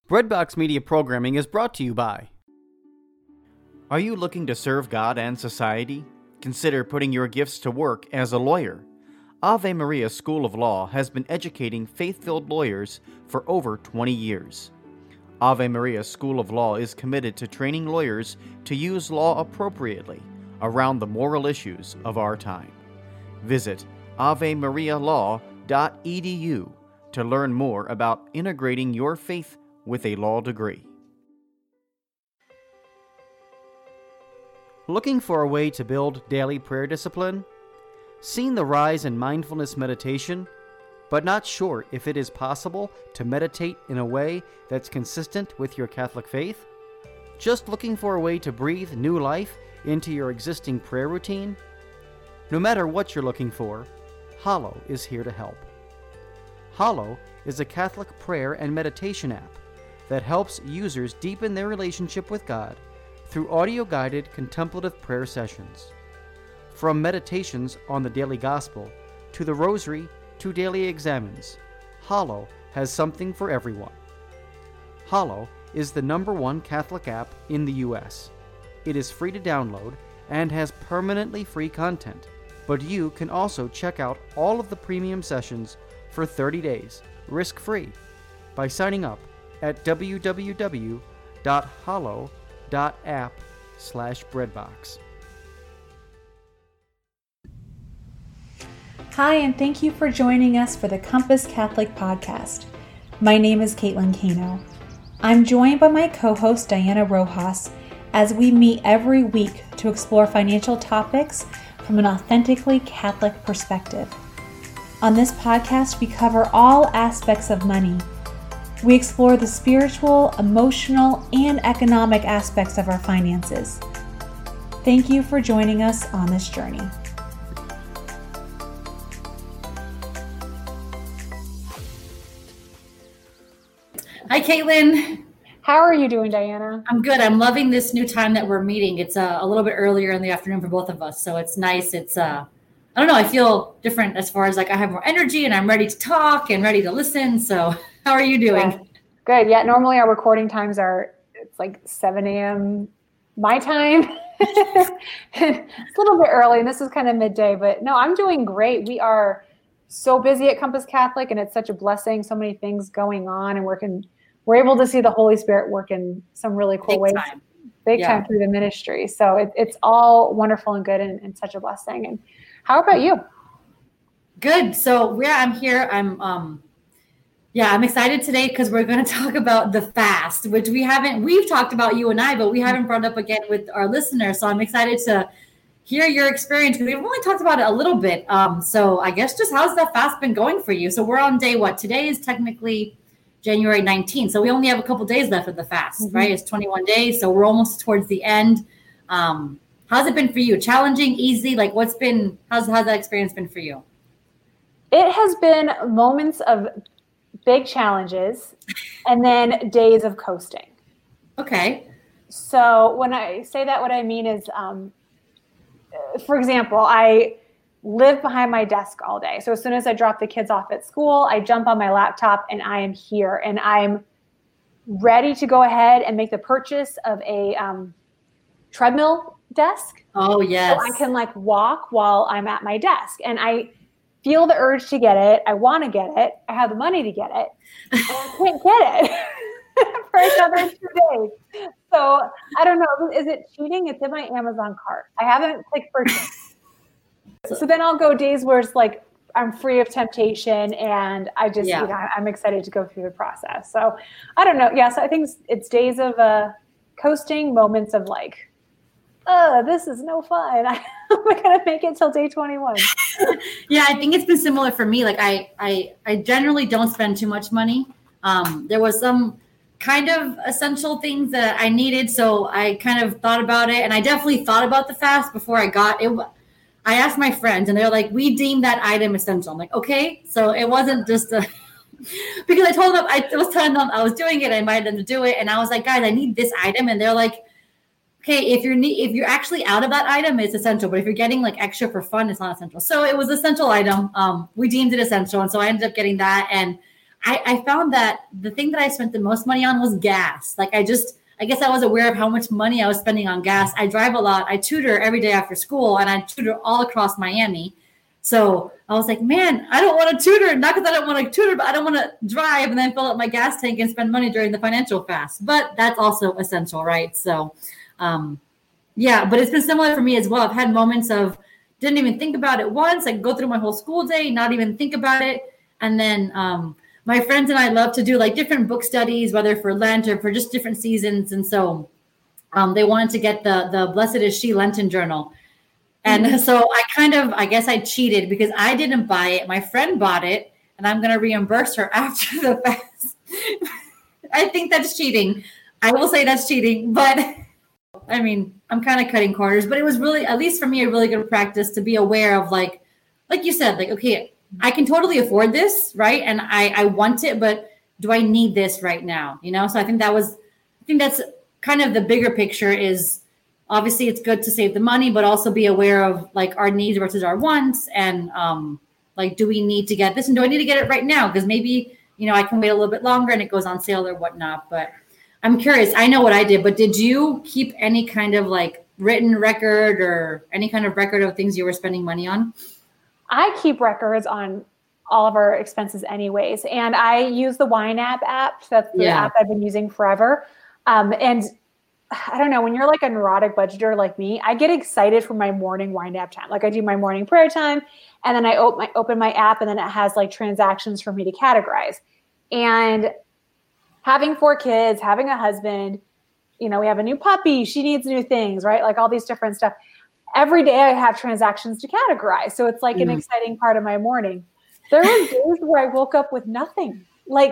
Breadbox Media Programming is brought to you by... Are you looking to serve God and society? Consider putting your gifts to work as a lawyer. Ave Maria School of Law has been educating faith-filled lawyers for over 20 years. Ave Maria School of Law is committed to training lawyers to use law appropriately around the moral issues of our time. Visit avemarialaw.edu to learn more about integrating your faith with a law degree. Looking for a way to build daily prayer discipline? Seen the rise in mindfulness meditation, but not sure if it is possible to meditate in a way that's consistent with your Catholic faith? Just looking for a way to breathe new life into your existing prayer routine? No matter what you're looking for, Hallow is here to help. Hallow is a Catholic prayer and meditation app that helps users deepen their relationship with God through audio-guided contemplative prayer sessions. From meditations on the daily gospel to the rosary to daily examens, Hallow has something for everyone. Hallow is the #1 Catholic app in the U.S. It is free to download and has permanently free content, but you can also check out all of the premium sessions for 30 days, risk-free, by signing up at www.hallow.app/breadbox. Hi, and thank you for joining us for the Compass Catholic Podcast. My name is Caitlin Cano. I'm joined by my co-host Diana Rojas as we meet every week to explore financial topics from an authentically Catholic perspective. On this podcast, we cover all aspects of money. We explore the spiritual, emotional, and economic aspects of our finances. Thank you for joining us on this journey. Hi, Caitlin. How are you doing, Diana? I'm good. I'm loving this new time that we're meeting. It's a little bit earlier in the afternoon for both of us, so it's nice. It's I don't know. I feel different as far as like I have more energy and I'm ready to talk and ready to listen. So, how are you doing? Yeah. Good. Yeah. Normally our recording times it's like 7 a.m. my time. It's a little bit early, and this is kind of midday. But no, I'm doing great. We are so busy at Compass Catholic, and it's such a blessing. So many things going on, and we're able to see the Holy Spirit work in some really cool Big ways. time. Big time through the ministry. So it's all wonderful and good and such a blessing. And how about you? Good. So I'm here. I'm excited today because we're going to talk about the fast, which we've talked about, you and I, but we haven't brought up again with our listeners. So I'm excited to hear your experience because we've only talked about it a little bit. So I guess just how's that fast been going for you? So we're on day what? Today is technically January 19th. So we only have a couple days left of the fast, right? It's 21 days. So we're almost towards the end. How's it been for you? Challenging, easy? Like how's that experience been for you? It has been moments of big challenges and then days of coasting. Okay. So when I say that, what I mean is, for example, I live behind my desk all day. So as soon as I drop the kids off at school, I jump on my laptop and I am here and I'm ready to go ahead and make the purchase of a treadmill desk. Oh, yes. So I can walk while I'm at my desk. And I feel the urge to get it. I want to get it. I have the money to get it. And I can't get it for another 2 days. So I don't know. Is it cheating? It's in my Amazon cart. I haven't clicked purchase. So then I'll go days where it's like I'm free of temptation and I just, I'm excited to go through the process. So I don't know. Yeah. So I think it's days of coasting, moments of this is no fun. I'm going to make it till day 21. Yeah, I think it's been similar for me. Like I generally don't spend too much money. There was some kind of essential things that I needed. So I kind of thought about it, and I definitely thought about the fast before I got it. I asked my friends and they're like, we deem that item essential. I'm like, okay. So it wasn't just because I told them, I was telling them I was doing it. I invited them to do it. And I was like, guys, I need this item. And they're like, okay, if you're actually out of that item, it's essential. But if you're getting extra for fun, it's not essential. So it was an essential item. We deemed it essential. And so I ended up getting that. And I found that the thing that I spent the most money on was gas. Like I guess I was aware of how much money I was spending on gas. I drive a lot. I tutor every day after school, and I tutor all across Miami. So I was like, man, I don't want to tutor. Not because I don't want to tutor, but I don't want to drive and then fill up my gas tank and spend money during the financial fast. But that's also essential, right? So, yeah, but it's been similar for me as well. I've had moments of didn't even think about it once. I go through my whole school day, not even think about it. And then my friends and I love to do like different book studies, whether for Lent or for just different seasons. And so they wanted to get the Blessed is She Lenten journal. And so I guess I cheated because I didn't buy it. My friend bought it, and I'm going to reimburse her after the fast. I think that's cheating. I will say that's cheating, but I mean, I'm kind of cutting corners, but it was really, at least for me, a really good practice to be aware of like you said, like, okay, I can totally afford this, right? And I want it, but do I need this right now? You know? So I think that's kind of the bigger picture is, obviously, it's good to save the money, but also be aware of like our needs versus our wants. And like, do we need to get this? And do I need to get it right now? Because maybe, I can wait a little bit longer and it goes on sale or whatnot. But I'm curious. I know what I did, but did you keep any kind of like written record or any kind of record of things you were spending money on? I keep records on all of our expenses anyways. And I use the YNAB app. That's the app I've been using forever. And I don't know, when you're like a neurotic budgeter like me, I get excited for my morning wind up time. Like I do my morning prayer time, and then I open my app, and then it has like transactions for me to categorize. And having 4 kids, having a husband, we have a new puppy, she needs new things, right? Like all these different stuff. Every day I have transactions to categorize. So it's like an exciting part of my morning. There were days where I woke up with nothing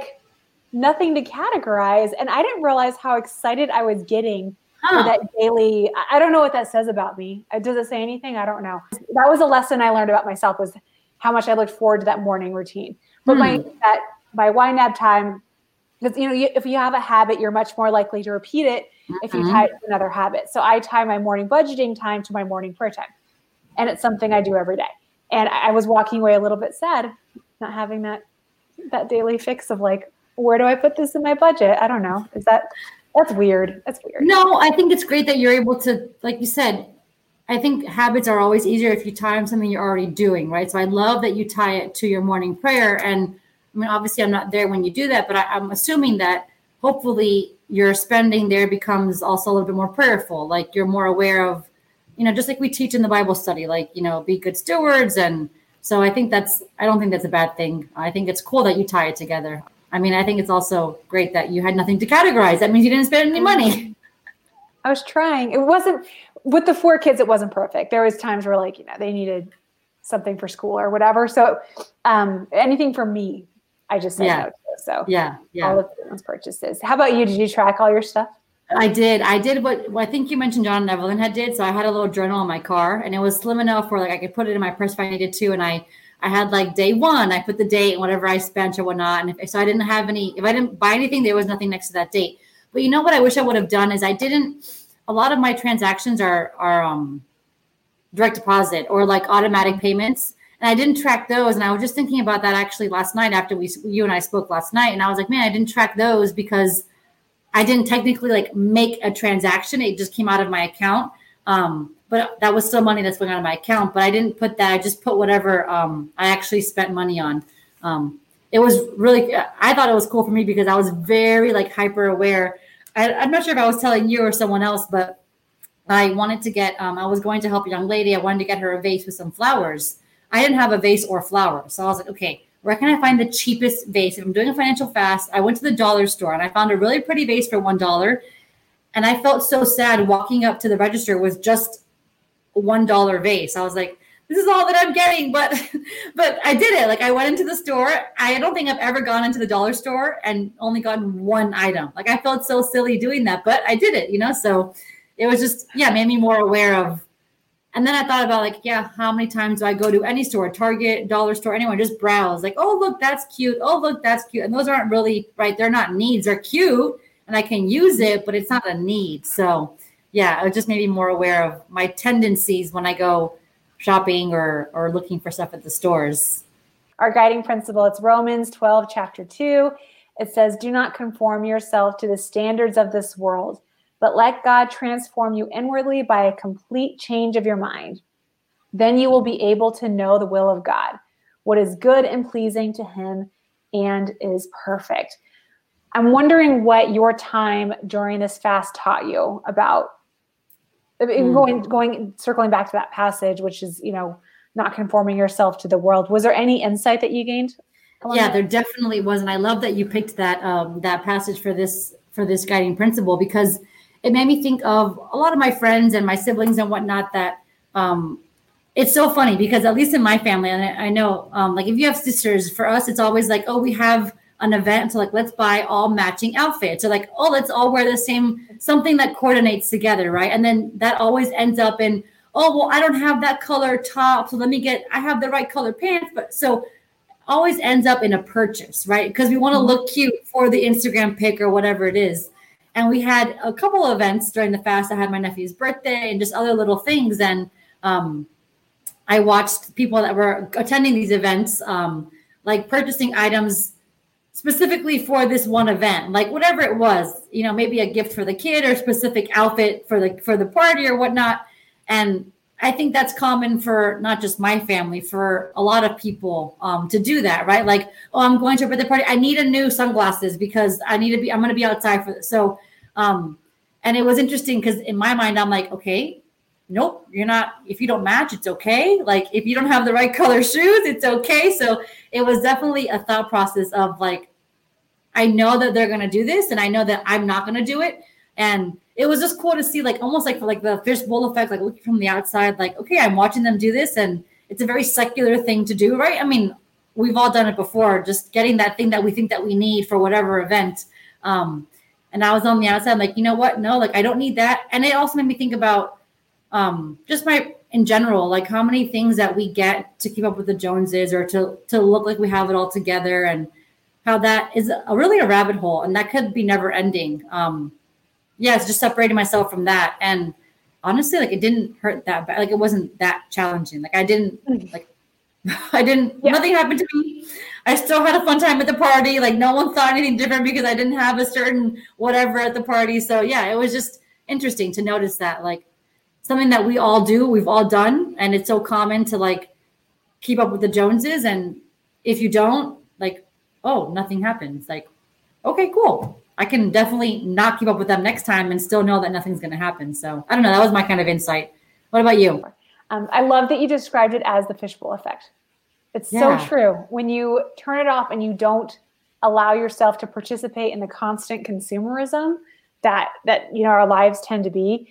to categorize. And I didn't realize how excited I was getting for that daily. I don't know what that says about me. Does it say anything? I don't know. That was a lesson I learned about myself, was how much I looked forward to that morning routine. But my YNAB time, because if you have a habit, you're much more likely to repeat it if you tie it to another habit. So I tie my morning budgeting time to my morning prayer time. And it's something I do every day. And I was walking away a little bit sad, not having that daily fix of like, where do I put this in my budget? I don't know. That's weird. That's weird. No, I think it's great that you're able to, like you said, I think habits are always easier if you tie them something you're already doing, right? So I love that you tie it to your morning prayer. And I mean, obviously I'm not there when you do that, but I'm assuming that hopefully your spending there becomes also a little bit more prayerful. Like you're more aware of, just like we teach in the Bible study, like, be good stewards. And so I don't think that's a bad thing. I think it's cool that you tie it together. I mean, I think it's also great that you had nothing to categorize. That means you didn't spend any money. I was trying. It wasn't, with the 4 kids, it wasn't perfect. There was times where like, they needed something for school or whatever. So anything for me, I just said no to. So all of those purchases. How about you? Did you track all your stuff? I did what I think you mentioned John and Evelyn did. So I had a little journal in my car, and it was slim enough where like I could put it in my purse if I needed to. And I had like day 1, I put the date and whatever I spent or whatnot. And so I didn't have if I didn't buy anything, there was nothing next to that date. But you know what I wish I would have done is a lot of my transactions are direct deposit or like automatic payments. And I didn't track those. And I was just thinking about that actually last night after you and I spoke last night. And I was like, man, I didn't track those because I didn't technically like make a transaction. It just came out of my account. But that was still money that's going out of my account. But I didn't put that. I just put whatever I actually spent money on. It was really, I thought it was cool for me because I was very like hyper aware. I'm not sure if I was telling you or someone else, but I wanted to get, I was going to help a young lady. I wanted to get her a vase with some flowers. I didn't have a vase or flowers. So I was like, okay, where can I find the cheapest vase? If I'm doing a financial fast, I went to the dollar store and I found a really pretty vase for $1. And I felt so sad walking up to the register with just a $1 vase. I was like, this is all that I'm getting, but I did it. Like I went into the store. I don't think I've ever gone into the dollar store and only gotten one item. Like I felt so silly doing that, but I did it, So it was just, made me more aware of. And then I thought about like, how many times do I go to any store, Target, dollar store, anywhere, just browse like, oh, look, that's cute. Oh, look, that's cute. And those aren't really, right. They're not needs. They're cute and I can use it, but it's not a need. So it was just maybe more aware of my tendencies when I go shopping or looking for stuff at the stores. our guiding principle. It's Romans 12, chapter 2. It says, do not conform yourself to the standards of this world, but let God transform you inwardly by a complete change of your mind. Then you will be able to know the will of God, what is good and pleasing to him and is perfect. I'm wondering what your time during this fast taught you about circling back to that passage, which is, not conforming yourself to the world. Was there any insight that you gained? Yeah, there definitely was. And I love that you picked that passage for this guiding principle, because it made me think of a lot of my friends and my siblings and whatnot that it's so funny because at least in my family, and I know like if you have sisters, for us, it's always like, oh, we have an event. So like, let's buy all matching outfits. So like, oh, let's all wear the same, something that coordinates together. Right. And then that always ends up in, oh, well, I don't have that color top. So I have the right color pants. But so always ends up in a purchase, right? Because we want to look cute for the Instagram pic or whatever it is. And we had a couple of events during the fast. I had my nephew's birthday and just other little things. And I watched people that were attending these events, like purchasing items specifically for this one event, like whatever it was, maybe a gift for the kid or a specific outfit for the party or whatnot. And I think that's common for not just my family, for a lot of people to do that, right? Like, oh, I'm going to a birthday party. I need a new sunglasses because I'm going to be outside for this. So, and it was interesting because in my mind, I'm like, okay, nope, you're not, if you don't match, it's okay. Like if you don't have the right color shoes, it's okay. So it was definitely a thought process of like, I know that they're going to do this and I know that I'm not going to do it. And it was just cool to see, like, almost like for like the fishbowl effect, like looking from the outside, like, okay, I'm watching them do this. And it's a very secular thing to do, right? I mean, we've all done it before, just getting that thing that we think that we need for whatever event. And I was on the outside, like, you know what? No, like, I don't need that. And it also made me think about just in general, like how many things that we get to keep up with the Joneses or to look like we have it all together, and how that is really a rabbit hole, and that could be never ending. It's just separating myself from that. And honestly, like, it didn't hurt that bad. Like, it wasn't that challenging. Like, nothing happened to me. I still had a fun time at the party. Like, no one thought anything different because I didn't have a certain whatever at the party. So yeah, it was just interesting to notice that, like, something that we all do, we've all done. And it's so common to like keep up with the Joneses. And if you don't, like, oh, nothing happens. Like, okay, cool. I can definitely not keep up with them next time and still know that nothing's going to happen. So I don't know. That was my kind of insight. What about you? I love that you described it as the fishbowl effect. It's so true. When you turn it off and you don't allow yourself to participate in the constant consumerism that our lives tend to be,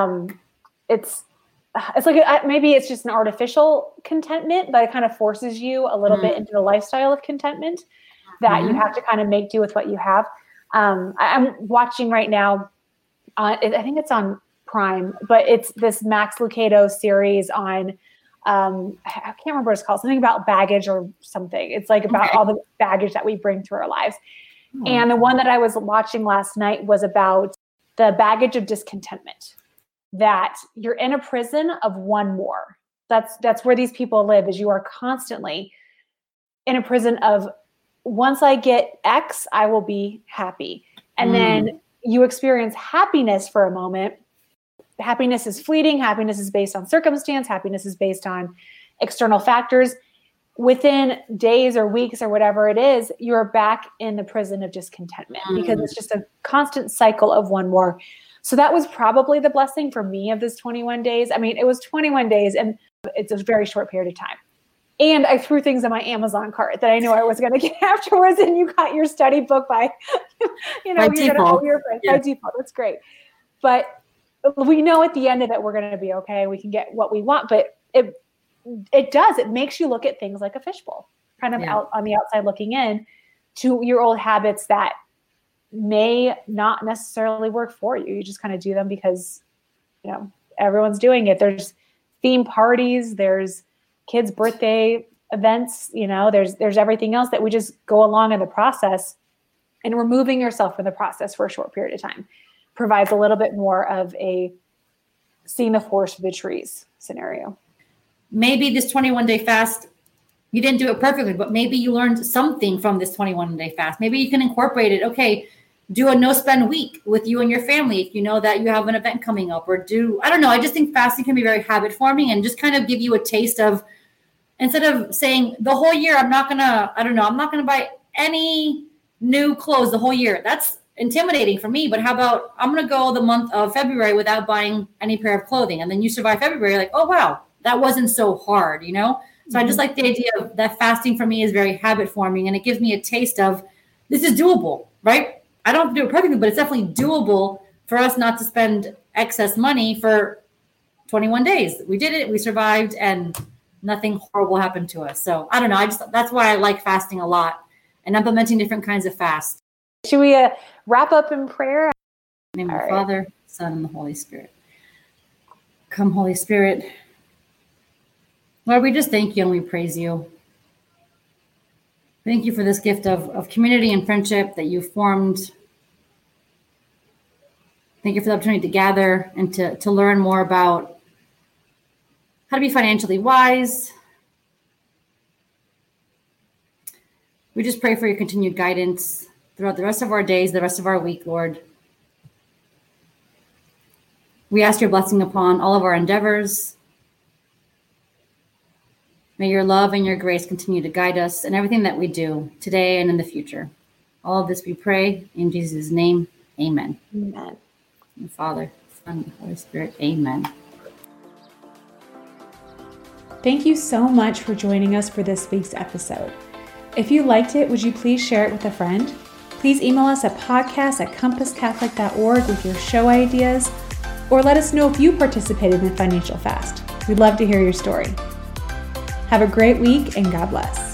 it's like maybe it's just an artificial contentment, but it kind of forces you a little bit into the lifestyle of contentment that you have to kind of make do with what you have. I'm watching right now, I think it's on Prime, but it's this Max Lucado series on, I can't remember what it's called, something about baggage or something. It's like about all the baggage that we bring through our lives. And the one that I was watching last night was about the baggage of discontentment, that you're in a prison of one more. That's where these people live, is you are constantly in a prison of, once I get X, I will be happy. And then you experience happiness for a moment. Happiness is fleeting. Happiness is based on circumstance. Happiness is based on external factors. Within days or weeks or whatever it is, you're back in the prison of discontentment because it's just a constant cycle of one more. So that was probably the blessing for me of this 21 days. I mean, it was 21 days and it's a very short period of time. And I threw things in my Amazon cart that I knew I was going to get afterwards. And you got your study book by default. By default. That's great. But we know at the end of it, we're going to be okay. We can get what we want. But it does. It makes you look at things like a fishbowl, kind of out on the outside looking in to your old habits that may not necessarily work for you. You just kind of do them because, everyone's doing it. There's theme parties. There's kids' birthday events, there's everything else that we just go along in the process, and removing yourself from the process for a short period of time provides a little bit more of a seeing the forest for the trees scenario. Maybe this 21-day fast You didn't do it perfectly, but maybe you learned something from this 21-day fast. Maybe you can incorporate it. Okay, do a no spend week with you and your family if you know that you have an event coming up, or I don't know. I just think fasting can be very habit forming and just kind of give you a taste of, instead of saying the whole year, I'm not going to buy any new clothes the whole year. That's intimidating for me. But how about I'm going to go the month of February without buying any pair of clothing. And then you survive February, like, oh, wow, that wasn't so hard, So mm-hmm. I just like the idea of that fasting for me is very habit forming, and it gives me a taste of this is doable, right? I don't have to do it perfectly, but it's definitely doable for us not to spend excess money for 21 days. We did it. We survived, and nothing horrible happened to us. So I don't know. That's why I like fasting a lot and implementing different kinds of fast. Should we wrap up in prayer? In the name of the Father, Son, and the Holy Spirit. Come, Holy Spirit. Lord, we just thank you and we praise you. Thank you for this gift of community and friendship that you formed. Thank you for the opportunity to gather and to learn more about how to be financially wise. We just pray for your continued guidance throughout the rest of our days, the rest of our week, Lord. We ask your blessing upon all of our endeavors. May your love and your grace continue to guide us in everything that we do today and in the future. All of this we pray in Jesus' name. Amen. Amen. And Father, Son, and Holy Spirit. Amen. Thank you so much for joining us for this week's episode. If you liked it, would you please share it with a friend? Please email us at podcast@compasscatholic.org with your show ideas, or let us know if you participated in the financial fast. We'd love to hear your story. Have a great week, and God bless.